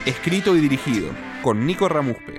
Escrito y dirigido con Nico Ramuspe.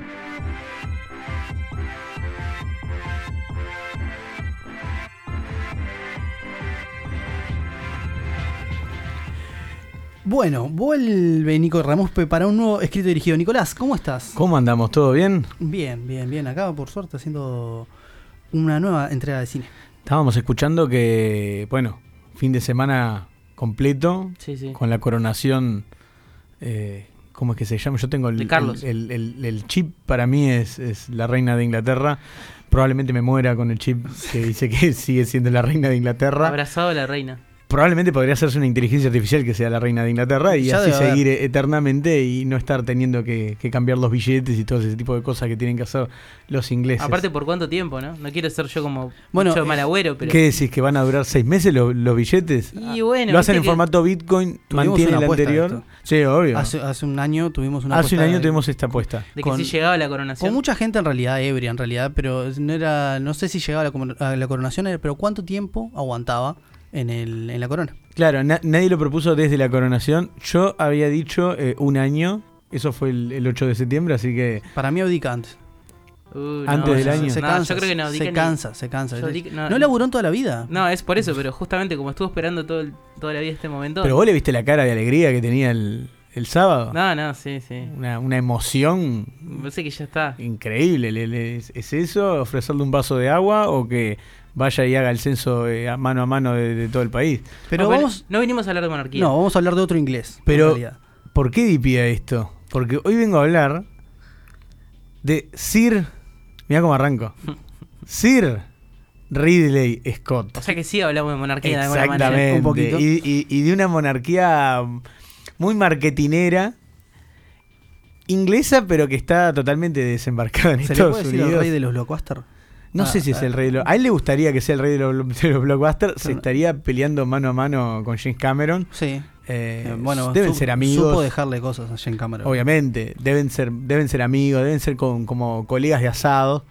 Bueno, vuelve Nico Ramuspe para un nuevo escrito y dirigido. Nicolás, ¿cómo estás? ¿Cómo andamos? ¿Todo bien? Bien. Acá, por suerte, haciendo una nueva entrega de cine. Estábamos escuchando que, bueno, fin de semana completo, Sí. con la coronación, ¿cómo es que se llama? Yo tengo De Carlos. el chip, para mí es la reina de Inglaterra. Probablemente me muera con el chip que dice que sigue siendo la reina de Inglaterra. Abrazado a la reina. Probablemente podría hacerse una inteligencia artificial que sea la reina de Inglaterra y Ya así debe seguir eternamente y no estar teniendo que cambiar los billetes y todo ese tipo de cosas que tienen que hacer los ingleses. Aparte, ¿por cuánto tiempo, no? No quiero ser yo como Bueno, mucho mal agüero, pero... ¿Qué decís? ¿Que van a durar 6 meses los billetes? Y bueno, Lo hacen viste en que formato Bitcoin, Tuvimos mantiene una el apuesta de anterior. esto. Sí, obvio. Hace un año tuvimos una Hace un apuesta año de- tuvimos esta apuesta. de que con- si llegaba la coronación. Con mucha gente en realidad ebria, pero no sé si llegaba a la coronación, pero ¿cuánto tiempo aguantaba en la corona? Claro, nadie lo propuso desde la coronación. Yo había dicho un año, eso fue el 8 de septiembre, así que Para mí abdica antes. Antes del año. Se No, cansa, yo creo que no, se cansa. Yo di- No laburó en toda la vida. No, es por eso, pero justamente como estuvo esperando toda la vida este momento... pero vos le viste la cara de alegría que tenía el sábado. No, sí. Una emoción Me parece que ya está. increíble. ¿Es eso? ¿Ofrecerle un vaso de agua o que vaya y haga el censo a mano de todo el país? Pero Bueno, vamos... no vinimos a hablar de monarquía. No, vamos a hablar de otro inglés. Pero- en realidad. ¿Por qué dipía esto? Porque hoy vengo a hablar de Sir... Mirá cómo arranco. Sir Ridley Scott. O sea que sí hablamos de monarquía de alguna manera. Exactamente. un poquito. Y de una monarquía muy marketinera, inglesa, pero que está totalmente desembarcada en ¿Se le Estados puede decir Unidos. el rey de los blockbusters? No sé si es el rey de los... A él le gustaría que sea el rey de los blockbusters. Se estaría peleando mano a mano con James Cameron. Sí. Deben ser amigos. Supo dejarle cosas a Jane Cameron. Obviamente, deben ser amigos, deben ser como colegas de asado,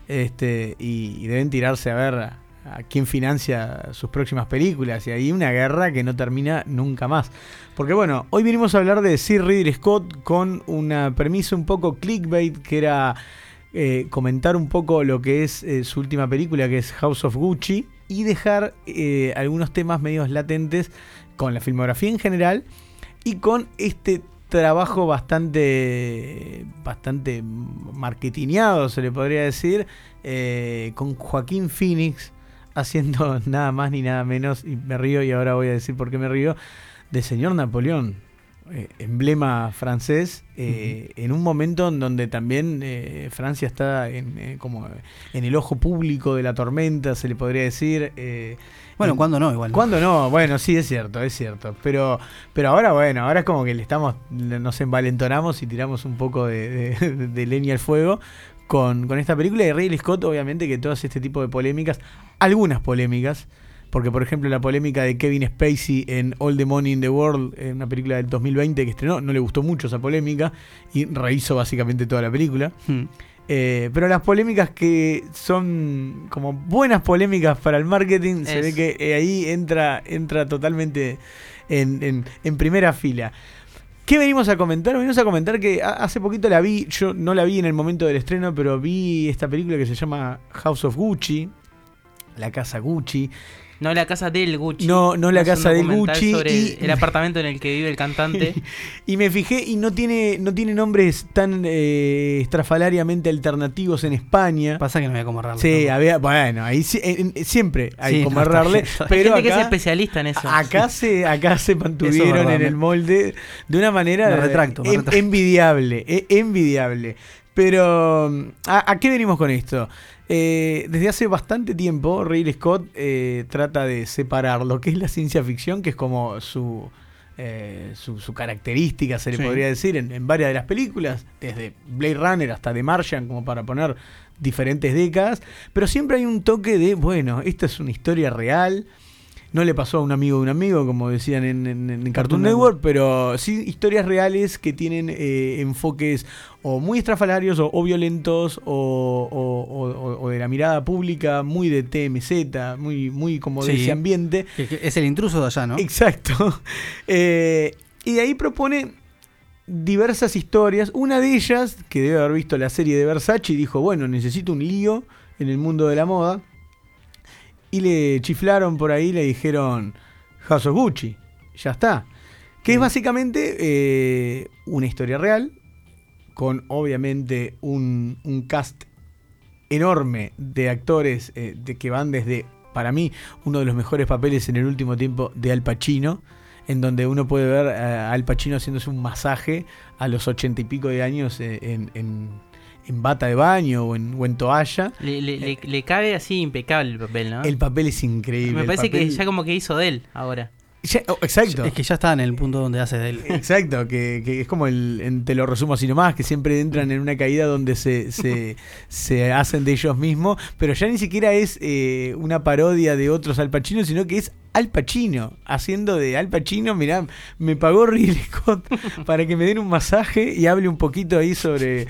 y deben tirarse a ver a quién financia sus próximas películas, y ahí una guerra que no termina nunca más. Porque bueno, hoy vinimos a hablar de Sir Ridley Scott con una premisa un poco clickbait, que era comentar un poco lo que es su última película, que es House of Gucci, y dejar algunos temas medios latentes con la filmografía en general y con este trabajo bastante marketineado, se le podría decir, con Joaquín Phoenix haciendo nada más ni nada menos, y me río y ahora voy a decir por qué me río, de señor Napoleón, emblema francés, en un momento en donde también Francia está como en el ojo público de la tormenta, se le podría decir. Bueno, ¿cuándo no? Igual. ¿Cuándo no? Bueno, sí, es cierto. Pero ahora, bueno, ahora es como que nos envalentonamos y tiramos un poco de leña al fuego con esta película de Ridley Scott. Obviamente que todo este tipo de polémicas, algunas polémicas, porque por ejemplo la polémica de Kevin Spacey en All the Money in the World, en una película del 2020 que estrenó, no le gustó mucho esa polémica y rehizo básicamente toda la película. Pero las polémicas que son como buenas polémicas para el marketing, se ve que ahí entra totalmente en primera fila. ¿Qué venimos a comentar? Venimos a comentar que hace poquito la vi, yo no la vi en el momento del estreno, pero vi esta película que se llama House of Gucci, la casa Gucci. No la casa del Gucci. No la Es un casa del documental Gucci. sobre el apartamento en el que vive el cantante. Y me fijé y no tiene nombres tan estrafalariamente alternativos en España. Pasa que no voy a comerrarlo. Sí, tampoco. bueno, ahí siempre hay Sí, como no, está errarle, bien, está bien. pero Hay gente que es acá, especialista en eso. acá se mantuvieron Eso es verdad, en el molde de una manera Me retracto. envidiable. Pero, ¿a qué venimos con esto? Desde hace bastante tiempo, Ridley Scott trata de separar lo que es la ciencia ficción, que es como su característica, se le Sí. podría decir, en varias de las películas, desde Blade Runner hasta The Martian, como para poner diferentes décadas, pero siempre hay un toque de, bueno, esta es una historia real. No le pasó a un amigo de un amigo, como decían en Cartoon Network, pero sí historias reales que tienen enfoques o muy estrafalarios o violentos o de la mirada pública, muy de TMZ, muy como de Sí. ese ambiente. Que es el intruso de allá, ¿no? Exacto. Y de ahí propone diversas historias. Una de ellas, que debe haber visto la serie de Versace, y dijo, bueno, necesito un lío en el mundo de la moda. Y le chiflaron por ahí, le dijeron, House of Gucci, ya está. Que es básicamente una historia real, con obviamente un cast enorme de actores que van desde, para mí, uno de los mejores papeles en el último tiempo de Al Pacino, en donde uno puede ver a Al Pacino haciéndose un masaje a los 80 y pico de años en bata de baño o en toalla. Le cabe así impecable el papel, ¿no? El papel es increíble. Me parece que ya como que hizo de él ahora. Exacto. Es que ya está en el punto donde hace de él. Exacto, que es como te lo resumo así nomás, que siempre entran en una caída donde se hacen de ellos mismos, pero ya ni siquiera es una parodia de otros Al Pacino, sino que es Al Pacino, haciendo de Al Pacino. Mirá, me pagó Ridley Scott para que me den un masaje y hable un poquito ahí sobre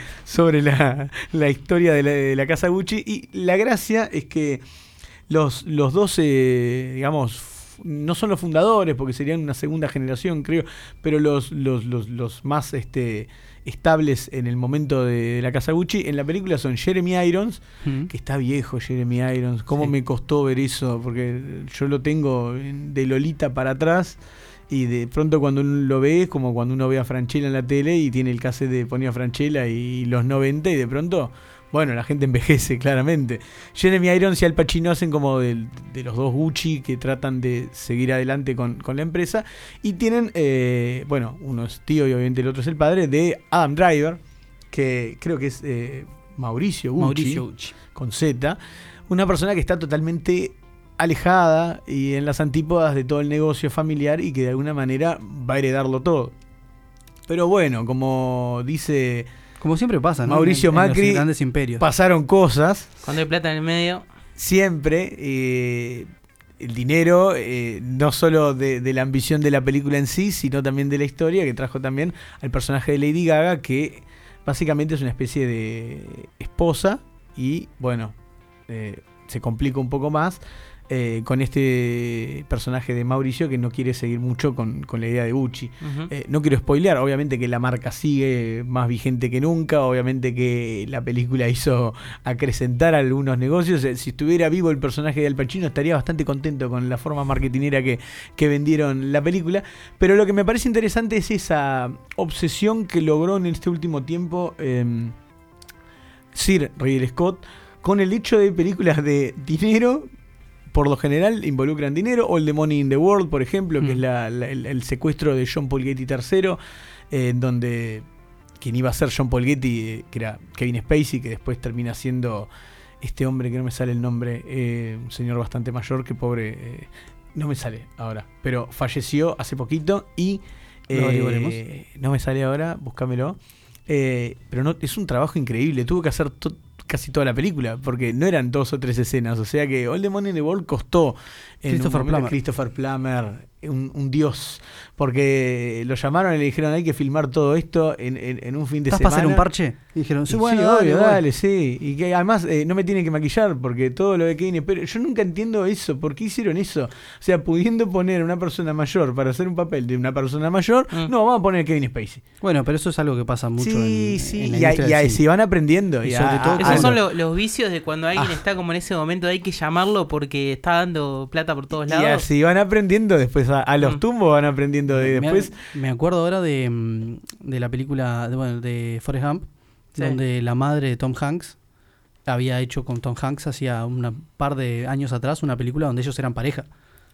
la historia de la casa Gucci. Y la gracia es que los dos, digamos, no son los fundadores, porque serían una segunda generación, creo, pero los más estables en el momento de la casa Gucci en la película son Jeremy Irons, que está viejo Jeremy Irons. ¿Cómo me costó ver eso? Porque yo lo tengo de Lolita para atrás, y de pronto cuando uno lo ve es como cuando uno ve a Francella en la tele y tiene el cassette de ponía Francella y los 90, y de pronto, bueno, la gente envejece claramente. Jeremy Irons y Al Pacino hacen como de los dos Gucci que tratan de seguir adelante con la empresa. Y tienen, bueno, uno es tío y obviamente el otro es el padre de Adam Driver, que creo que es Mauricio Gucci, con Z. Una persona que está totalmente alejada y en las antípodas de todo el negocio familiar, y que de alguna manera va a heredarlo todo. Pero bueno, como dice... Como siempre pasa, ¿no? Mauricio Macri, en los grandes imperios. Pasaron cosas. Cuando hay plata en el medio. Siempre el dinero, no solo de la ambición de la película en sí, sino también de la historia, que trajo también al personaje de Lady Gaga, que básicamente es una especie de esposa. Y bueno, se complica un poco más con este personaje de Mauricio, que no quiere seguir mucho con la idea de Gucci. No quiero spoilear, obviamente que la marca sigue más vigente que nunca, obviamente que la película hizo acrecentar algunos negocios. Si estuviera vivo el personaje de Al Pacino, estaría bastante contento con la forma marketinera que vendieron la película. Pero lo que me parece interesante es esa obsesión que logró en este último tiempo Sir Ridley Scott con el hecho de películas de dinero. Por lo general involucran dinero, o el de Money in the World, por ejemplo, que es el secuestro de John Paul Getty III, en donde quien iba a ser John Paul Getty, que era Kevin Spacey, que después termina siendo este hombre que no me sale el nombre, un señor bastante mayor, que pobre, no me sale ahora, pero falleció hace poquito y lo averiguaremos. No me sale ahora, búscamelo. Pero no, es un trabajo increíble, tuvo que hacer casi toda la película, porque no eran 2 o 3 escenas, o sea que All the Money in the World costó Christopher Plummer, un dios, porque lo llamaron y le dijeron hay que filmar todo esto en un fin de semana. ¿Estás para hacer un parche? Y dijeron, sí, bueno, dale, sí. Y que además no me tienen que maquillar, porque todo lo de Kevin, pero yo nunca entiendo eso, ¿por qué hicieron eso? O sea, pudiendo poner a una persona mayor para hacer un papel de una persona mayor, no, vamos a poner a Kevin Spacey. Bueno, pero eso es algo que pasa mucho en la industria del cine. Si van aprendiendo. Y sobre todo, esos son los vicios de cuando alguien está como en ese momento de hay que llamarlo porque está dando plata por todos lados. Y así van aprendiendo después a los tumbos, van aprendiendo después. Me acuerdo ahora de la película de Forrest Gump, donde la madre de Tom Hanks había hecho con Tom Hanks hacía un par de años atrás una película donde ellos eran pareja.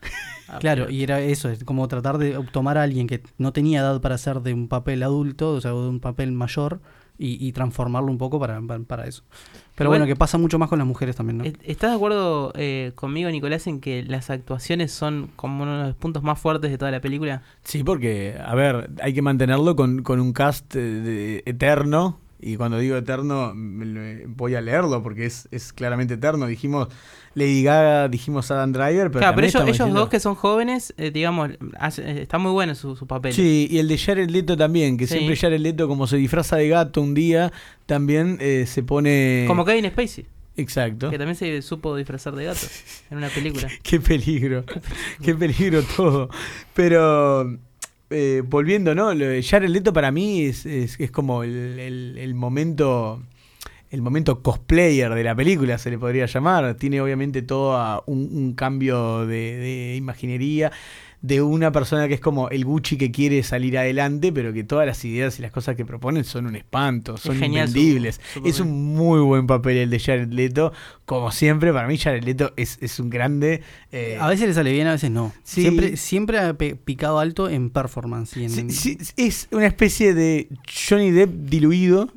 Claro, y era eso, es como tratar de tomar a alguien que no tenía edad para hacer de un papel adulto, o sea, de un papel mayor, y transformarlo un poco para eso. Pero bueno, que pasa mucho más con las mujeres también, ¿no? ¿Estás de acuerdo conmigo, Nicolás, en que las actuaciones son como uno de los puntos más fuertes de toda la película? Sí, porque, a ver, hay que mantenerlo con un cast eterno. Y cuando digo eterno, voy a leerlo porque es claramente eterno. Dijimos Lady Gaga, dijimos Adam Driver. Pero claro, pero ellos diciendo... dos que son jóvenes, digamos, está muy bueno su papel. Sí, y el de Jared Leto también, que siempre Jared Leto, como se disfraza de gato un día, también se pone... Como Kevin Spacey. Exacto. Que también se supo disfrazar de gato en una película. Qué peligro todo. Pero volviendo, ¿no? Lo de Jared Leto para mí es como el momento... El momento cosplayer de la película se le podría llamar. Tiene obviamente todo un cambio de imaginería de una persona que es como el Gucci que quiere salir adelante, pero que todas las ideas y las cosas que proponen son un espanto, son invendibles. Es un muy buen papel el de Jared Leto. Como siempre, para mí Jared Leto es un grande. A veces le sale bien, a veces no. Sí. Siempre ha picado alto en performance. Y Sí, es una especie de Johnny Depp diluido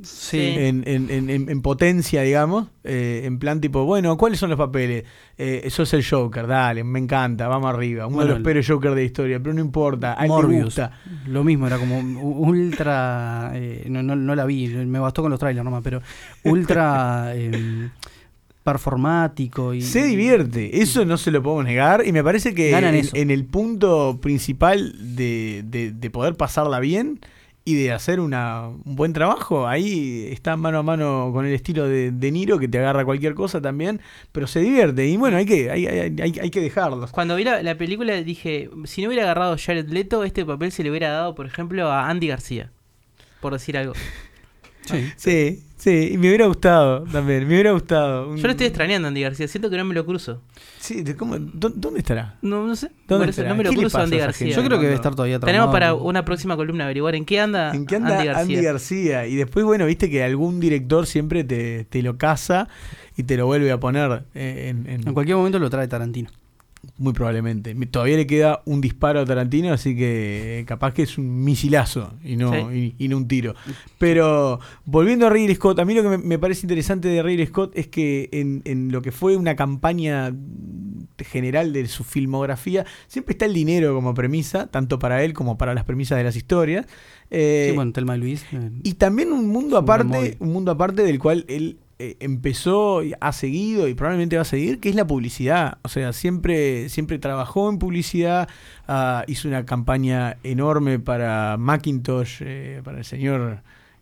en potencia, digamos. En plan tipo, bueno, ¿cuáles son los papeles? Sos el Joker, dale, me encanta, vamos arriba. Uno de los peores Joker de la historia, pero no importa, a él le gusta. Lo mismo, era como ultra... no la vi, me bastó con los trailers nomás, pero ultra... performático y se divierte, eso no se lo podemos negar, y me parece que en el punto principal de poder pasarla bien y de hacer un buen trabajo, ahí está mano a mano con el estilo de Niro, que te agarra cualquier cosa también, pero se divierte, y bueno, hay que dejarlos. Cuando vi la película dije, si no hubiera agarrado Jared Leto, este papel se le hubiera dado, por ejemplo, a Andy García, por decir algo. Sí, y me hubiera gustado también, Yo lo estoy extrañando a Andy García, siento que no me lo cruzo. Sí, ¿dónde estará? No sé, ¿Dónde estará? No me lo cruzo a Andy García. Yo creo que debe estar todavía Tenemos tramado. para una próxima columna averiguar en qué anda Andy García. Y después, bueno, viste que algún director siempre te lo caza y te lo vuelve a poner en cualquier momento lo trae Tarantino. Muy probablemente. Todavía le queda un disparo a Tarantino, así que capaz que es un misilazo y no un tiro. Pero volviendo a Ridley Scott, a mí lo que me parece interesante de Ridley Scott es que en lo que fue una campaña general de su filmografía, siempre está el dinero como premisa, tanto para él como para las premisas de las historias. Sí, bueno, Thelma y Luis. Y también un mundo aparte del cual él empezó, ha seguido y probablemente va a seguir, que es la publicidad. O sea, siempre trabajó en publicidad, hizo una campaña enorme para Macintosh, para el señor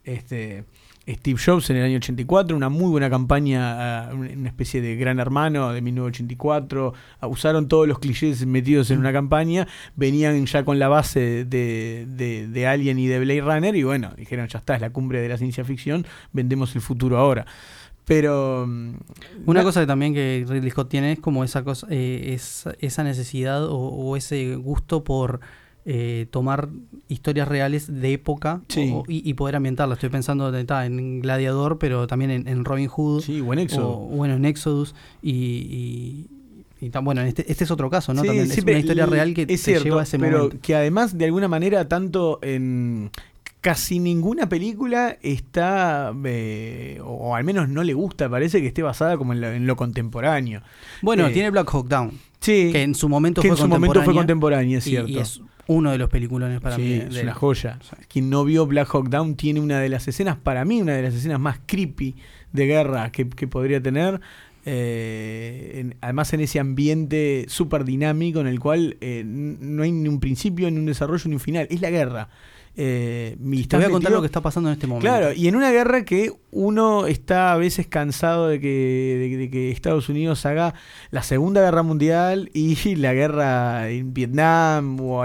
Steve Jobs en el año 84, una muy buena campaña, una especie de Gran Hermano de 1984. Usaron todos los clichés metidos en una campaña, venían ya con la base de Alien y de Blade Runner, y bueno, dijeron, ya está, es la cumbre de la ciencia ficción, vendemos el futuro ahora. Pero una cosa que también que Ridley Scott tiene es como esa cosa, esa necesidad o ese gusto por tomar historias reales de época y poder ambientarlas. Estoy pensando en Gladiador, pero también en Robin Hood, o en Éxodo. Bueno, en Exodus y bueno, este es otro caso, ¿no? Sí, también es una historia real que te lleva a ese momento. Pero que además, de alguna manera, tanto en casi ninguna película está, o al menos no le gusta, parece que esté basada como en lo contemporáneo. Bueno, tiene Black Hawk Down, que en su momento fue contemporánea, es cierto. Y es uno de los peliculones para mí. Es una joya. Quien no vio Black Hawk Down tiene una de las escenas, para mí, una de las escenas más creepy de guerra que podría tener. Además en ese ambiente súper dinámico en el cual no hay ni un principio, ni un desarrollo, ni un final. Es la guerra. Te voy a contar lo que está pasando en este momento. Claro, y en una guerra que uno está a veces cansado de que Estados Unidos haga la Segunda Guerra Mundial y la guerra en Vietnam o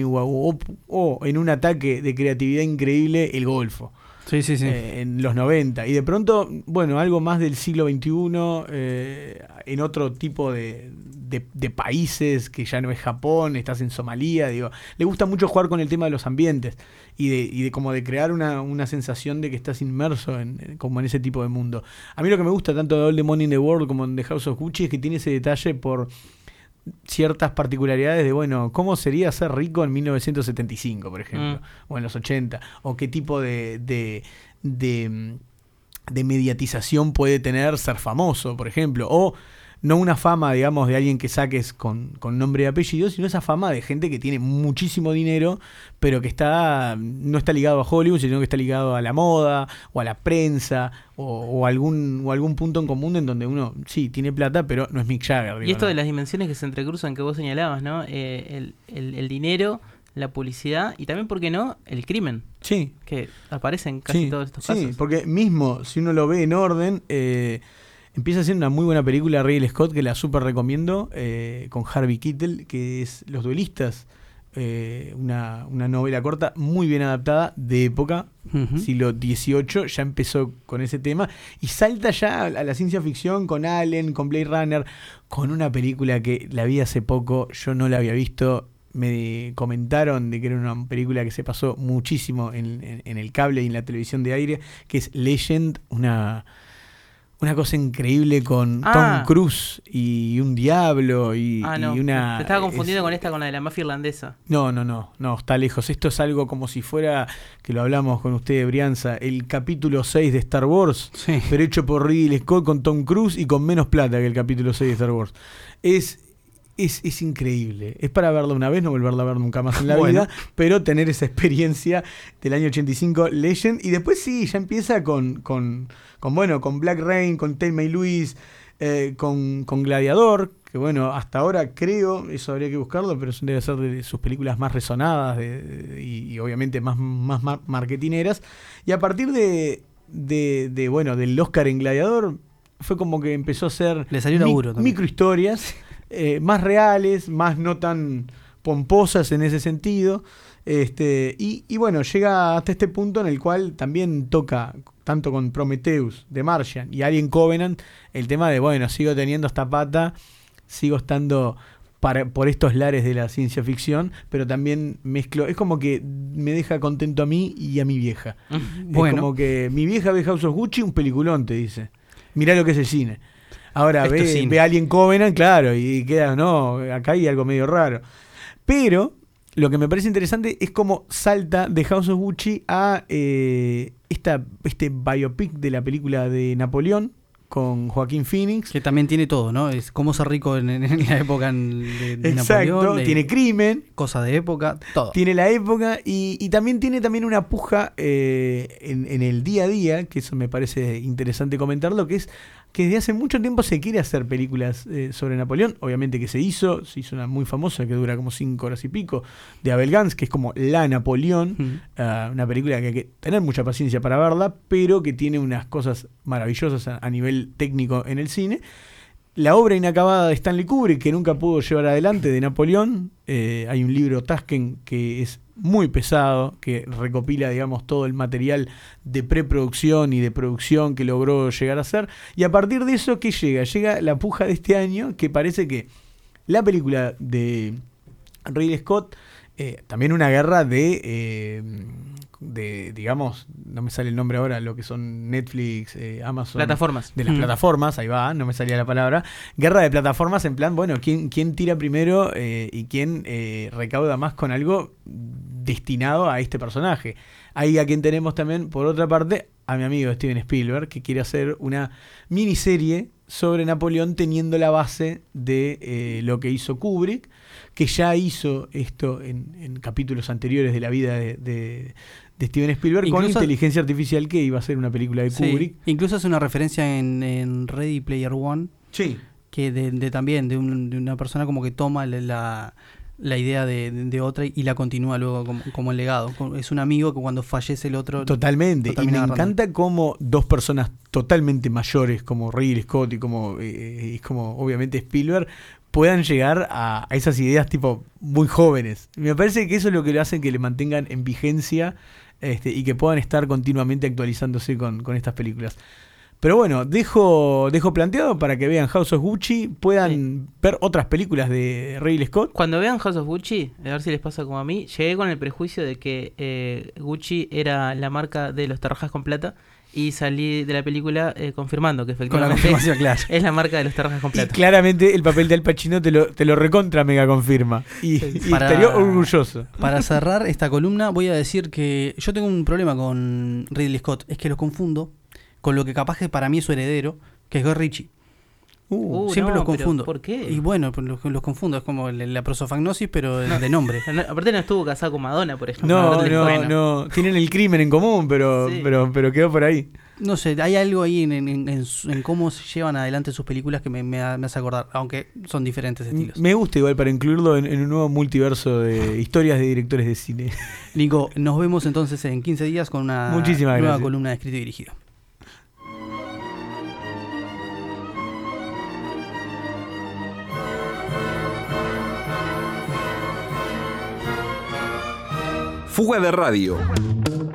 en un ataque de creatividad increíble, el Golfo. Sí. En los 90. Y de pronto, bueno, algo más del siglo XXI, en otro tipo de países, que ya no es Japón, estás en Somalia, digo. Le gusta mucho jugar con el tema de los ambientes y de como de crear una sensación de que estás inmerso como en ese tipo de mundo. A mí lo que me gusta tanto de All the Money in the World como en The House of Gucci es que tiene ese detalle por ciertas particularidades de, bueno, cómo sería ser rico en 1975, por ejemplo, o en los 80, o qué tipo de mediatización puede tener ser famoso, por ejemplo, o no una fama, digamos, de alguien que saques con nombre y apellido, sino esa fama de gente que tiene muchísimo dinero, pero que no está ligado a Hollywood, sino que está ligado a la moda, o a la prensa, o algún punto en común en donde uno, sí, tiene plata, pero no es Mick Jagger. Digo, y esto ¿no? de las dimensiones que se entrecruzan que vos señalabas, ¿no? El dinero, la publicidad y también, ¿por qué no?, el crimen. Sí. Que aparece en casi todos estos casos. Sí, porque mismo, si uno lo ve en orden... empieza a ser una muy buena película Ridley Scott, que la súper recomiendo, con Harvey Keitel, que es Los Duelistas, una novela corta muy bien adaptada de época, siglo XVIII, ya empezó con ese tema y salta ya a la ciencia ficción con Alien, con Blade Runner, con una película que la vi hace poco, yo no la había visto. Me comentaron de que era una película que se pasó muchísimo en el cable y en la televisión de aire, que es Legend, una cosa increíble con Tom Cruise y un diablo y una... Te estaba confundiendo con la de la mafia irlandesa. No, está lejos. Esto es algo como si fuera, que lo hablamos con usted, Brianza, el capítulo 6 de Star Wars, sí, pero hecho por Ridley Scott con Tom Cruise y con menos plata que el capítulo 6 de Star Wars. Es increíble. Es para verla una vez, no volverla a ver nunca más en la vida, pero tener esa experiencia del año 85, Legend, y después sí, ya empieza con Black Rain, con Thelma y Louise, con Gladiador, que bueno, hasta ahora creo, eso habría que buscarlo, pero debe ser de sus películas más resonadas y obviamente más marketineras. Y a partir del Oscar en Gladiador, fue como que empezó a ser le salió laburo también. Microhistorias. Más reales, más no tan pomposas en ese sentido, y bueno, llega hasta este punto en el cual también toca, tanto con Prometheus, The Martian y Alien Covenant, el tema de, sigo teniendo esta pata, sigo estando por estos lares de la ciencia ficción, pero también mezclo, es como que me deja contento a mí y a mi vieja. Es como que mi vieja ve House of Gucci, un peliculón, te dice. Mirá lo que es el cine. Ahora ve Alien Covenant, claro, y queda, acá hay algo medio raro. Pero lo que me parece interesante es cómo salta de House of Gucci a este biopic de la película de Napoleón con Joaquín Phoenix. Que también tiene todo, ¿no? Es cómo ser rico en la época de Exacto, Napoleón. Tiene crimen. Cosa de época, todo. Tiene la época y también tiene una puja en el día a día, que eso me parece interesante comentarlo, que es que desde hace mucho tiempo se quiere hacer películas sobre Napoleón. Obviamente que se hizo una muy famosa que dura como 5 horas y pico, de Abel Gance, que es como La Napoleón, una película que hay que tener mucha paciencia para verla, pero que tiene unas cosas maravillosas a nivel técnico en el cine. La obra inacabada de Stanley Kubrick, que nunca pudo llevar adelante, de Napoleón. Hay un libro, Tasken, que es muy pesado, que recopila, digamos, todo el material de preproducción y de producción que logró llegar a ser. Y a partir de eso, ¿qué llega? Llega la puja de este año, que parece que la película de Ridley Scott, también una guerra de digamos, no me sale el nombre ahora, lo que son Netflix, Amazon. Plataformas. De las plataformas, ahí va, no me salía la palabra. Guerra de plataformas en plan, ¿quién tira primero y quién recauda más con algo destinado a este personaje? Ahí a quien tenemos también, por otra parte, a mi amigo Steven Spielberg, que quiere hacer una miniserie sobre Napoleón teniendo la base de lo que hizo Kubrick, que ya hizo esto en capítulos anteriores de la vida de Steven Spielberg, incluso, con inteligencia artificial, que iba a ser una película de Kubrick. Incluso hace una referencia en Ready Player One, sí, que también de una persona como que toma la idea de otra y la continúa luego como el legado. Es un amigo que cuando fallece el otro... Totalmente. Y me encanta cómo dos personas totalmente mayores como Ridley Scott y como obviamente Spielberg puedan llegar a esas ideas tipo muy jóvenes. Me parece que eso es lo que le hace que le mantengan en vigencia y que puedan estar continuamente actualizándose con estas películas. Pero bueno, dejo planteado para que vean House of Gucci, puedan ver otras películas de Ridley Scott. Cuando vean House of Gucci, a ver si les pasa como a mí, llegué con el prejuicio de que Gucci era la marca de los Terrajas con Plata y salí de la película confirmando que efectivamente claro, es la marca de los Terrajas con Plata. Y claramente el papel de Al Pacino te lo recontra mega confirma y estaría orgulloso. Para cerrar esta columna voy a decir que yo tengo un problema con Ridley Scott, es que los confundo con lo que capaz que para mí es su heredero, que es Guy Ritchie. Siempre los confundo. ¿Por qué? Y bueno, los confundo, es como la prosofagnosis, pero de nombre. Aparte no estuvo casado con Madonna, por ejemplo. No. Tienen el crimen en común, pero quedó por ahí. No sé, hay algo ahí en cómo se llevan adelante sus películas que me hace acordar, aunque son diferentes estilos. Me gusta igual para incluirlo en un nuevo multiverso de historias de directores de cine. Nico, nos vemos entonces en 15 días con una nueva columna de Escrito y Dirigido. Fuga de Radio.